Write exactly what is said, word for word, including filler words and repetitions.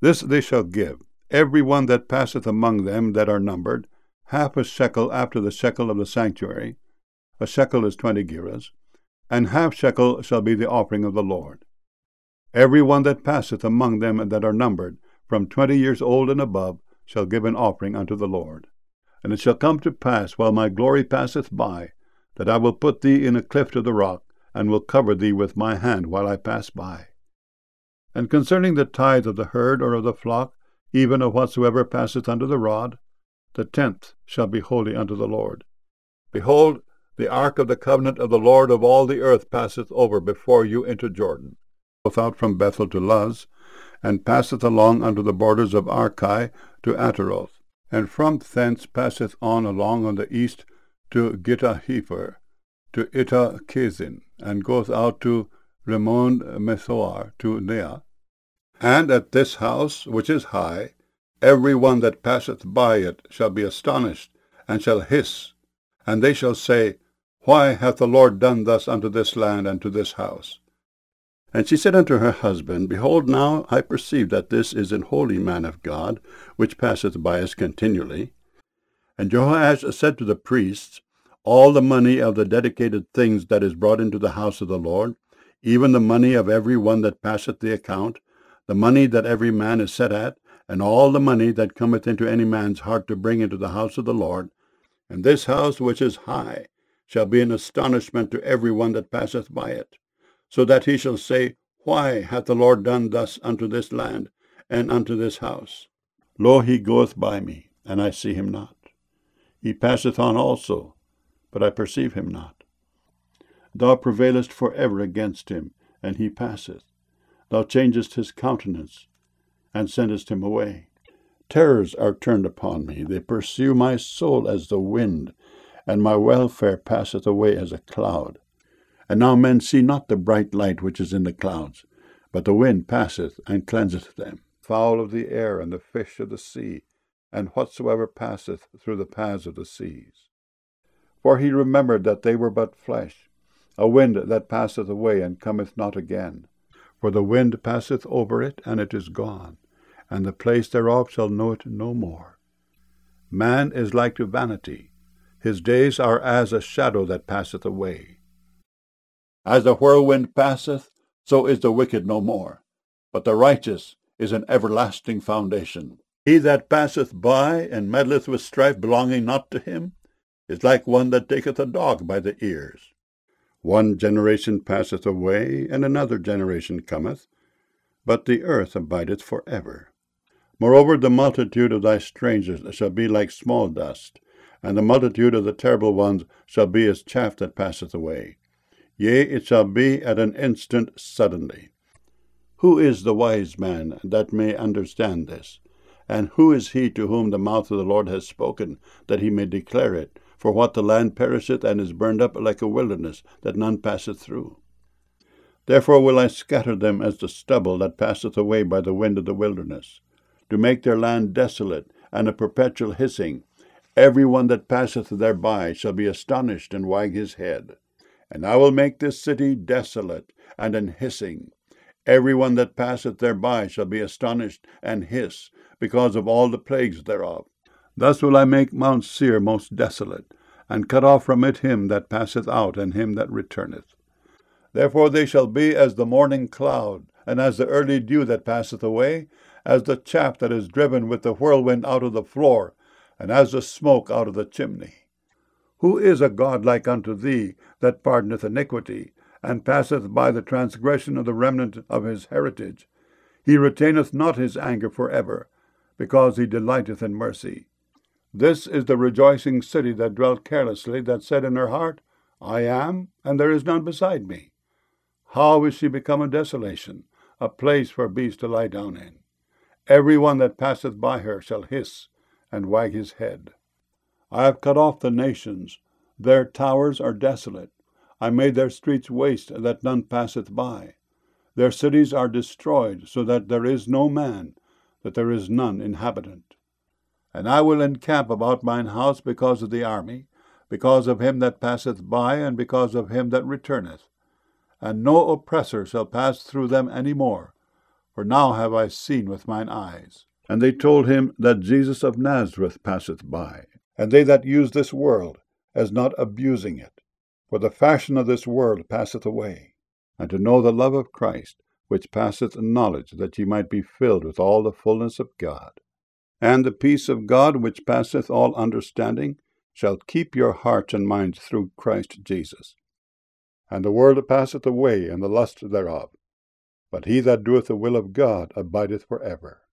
This they shall give, every one that passeth among them that are numbered, half a shekel after the shekel of the sanctuary. A shekel is twenty gerahs, and half shekel shall be the offering of the Lord. Every one that passeth among them that are numbered, from twenty years old and above, shall give an offering unto the Lord. And it shall come to pass, while my glory passeth by, that I will put thee in a cleft of the rock, and will cover thee with my hand while I pass by. And concerning the tithe of the herd or of the flock, even of whatsoever passeth under the rod, the tenth shall be holy unto the Lord. Behold, the ark of the covenant of the Lord of all the earth passeth over before you into Jordan, both out from Bethel to Luz, and passeth along unto the borders of Archi to Ataroth, and from thence passeth on along on the east to Gittahepher, to Ittah-Chezin, and goeth out to Rimmon Methoar to Neah. And at this house, which is high, every one that passeth by it shall be astonished, and shall hiss, and they shall say, Why hath the Lord done thus unto this land and to this house? And she said unto her husband, Behold, now I perceive that this is an holy man of God, which passeth by us continually. And Jehoash said to the priests, All the money of the dedicated things that is brought into the house of the Lord, even the money of every one that passeth the account, the money that every man is set at, and all the money that cometh into any man's heart to bring into the house of the Lord, and this house which is high shall be an astonishment to every one that passeth by it, so that he shall say, Why hath the Lord done thus unto this land, and unto this house? Lo, he goeth by me, and I see him not. He passeth on also, but I perceive him not. Thou prevailest for ever against him, and he passeth. Thou changest his countenance, and sendest him away. Terrors are turned upon me, they pursue my soul as the wind, and my welfare passeth away as a cloud. And now men see not the bright light which is in the clouds, but the wind passeth and cleanseth them. Fowl of the air, and the fish of the sea, and whatsoever passeth through the paths of the seas. For he remembered that they were but flesh, a wind that passeth away and cometh not again. For the wind passeth over it, and it is gone, and the place thereof shall know it no more. Man is like to vanity, his days are as a shadow that passeth away. As the whirlwind passeth, so is the wicked no more, but the righteous is an everlasting foundation. He that passeth by, and meddleth with strife belonging not to him, is like one that taketh a dog by the ears. One generation passeth away, and another generation cometh, but the earth abideth for ever. Moreover, the multitude of thy strangers shall be like small dust, and the multitude of the terrible ones shall be as chaff that passeth away. Yea, it shall be at an instant suddenly. Who is the wise man that may understand this? And who is he to whom the mouth of the Lord has spoken, that he may declare it? For what the land perisheth and is burned up like a wilderness, that none passeth through. Therefore will I scatter them as the stubble that passeth away by the wind of the wilderness, to make their land desolate, and a perpetual hissing. Every one that passeth thereby shall be astonished and wag his head. And I will make this city desolate, and an hissing. Every one that passeth thereby shall be astonished and hiss, because of all the plagues thereof. Thus will I make Mount Seir most desolate, and cut off from it him that passeth out, and him that returneth. Therefore they shall be as the morning cloud, and as the early dew that passeth away, as the chaff that is driven with the whirlwind out of the floor, and as the smoke out of the chimney. Who is a God like unto thee, that pardoneth iniquity, and passeth by the transgression of the remnant of his heritage? He retaineth not his anger for ever, because he delighteth in mercy. This is the rejoicing city that dwelt carelessly, that said in her heart, I am, and there is none beside me. How is she become a desolation, a place for beasts to lie down in? Every one that passeth by her shall hiss and wag his head. I have cut off the nations, their towers are desolate. I made their streets waste, that none passeth by. Their cities are destroyed, so that there is no man, that there is none inhabitant. And I will encamp about mine house because of the army, because of him that passeth by, and because of him that returneth. And no oppressor shall pass through them any more, for now have I seen with mine eyes. And they told him that Jesus of Nazareth passeth by. And they that use this world, as not abusing it, for the fashion of this world passeth away, and to know the love of Christ, which passeth knowledge, that ye might be filled with all the fullness of God. And the peace of God, which passeth all understanding, shall keep your hearts and minds through Christ Jesus. And the world passeth away, and the lust thereof. But he that doeth the will of God abideth for ever.